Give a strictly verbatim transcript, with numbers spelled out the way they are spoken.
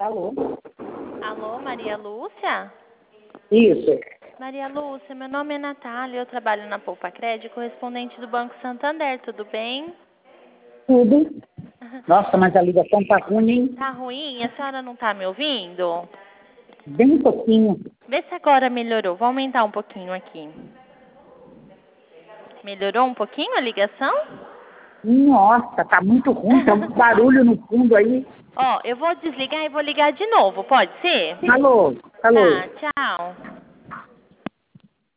Alô? Alô, Maria Lúcia? Isso. Maria Lúcia, meu nome é Natália, eu trabalho na Poupa Crédito, correspondente do Banco Santander, tudo bem? Tudo. Nossa, mas a ligação tá ruim, hein? Tá ruim? A senhora não tá me ouvindo? Bem pouquinho. Vê se agora melhorou. Vou aumentar um pouquinho aqui. Melhorou um pouquinho a ligação? Nossa, tá muito ruim, tá muito barulho no fundo aí. Ó, eu vou desligar e vou ligar de novo, pode ser? Alô? Alô? Tá, tchau.